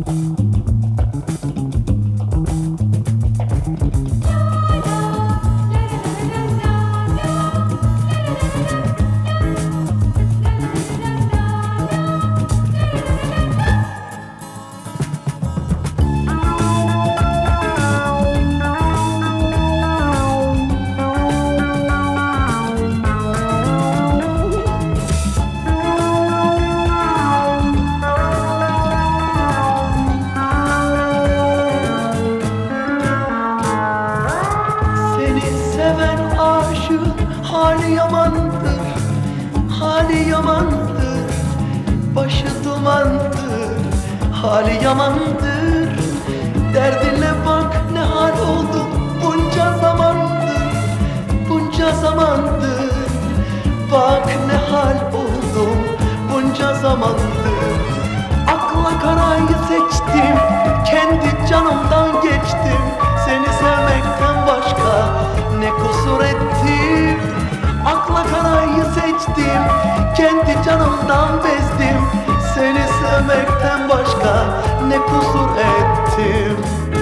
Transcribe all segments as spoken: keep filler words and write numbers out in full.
Hali yamandır, hali yamandır, başı dumandır, hali yamandır. Derdine bak ne hal oldu bunca zamandır, bunca zamandır. Bak ne hal oldum bunca zamandır. Akla karayı seçtim, kendi canımdan geçtim. Seni sevmekten başka ne kusur ettim? Akla karayı seçtim, kendi canımdan bezdim. Seni sevmekten başka ne kusur ettim?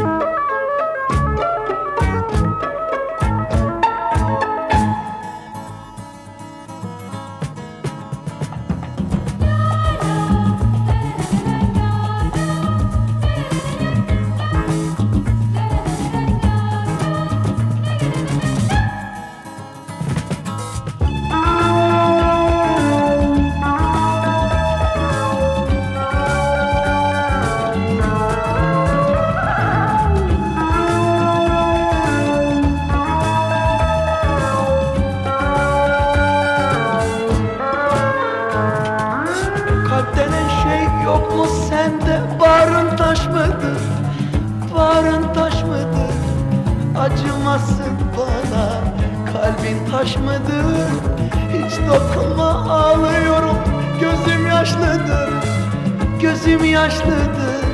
Yok mu sende bağrın taş mıdır, bağrın taş mıdır? Acımasın bana, kalbin taş mıdır? Hiç dokunma, ağlıyorum, gözüm yaşlıdır, gözüm yaşlıdır.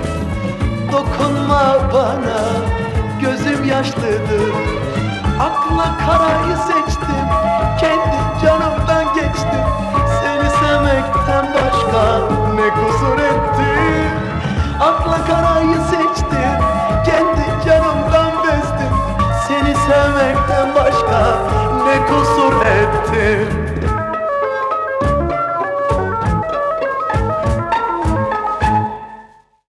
Dokunma bana, gözüm yaşlıdır. Akla karayı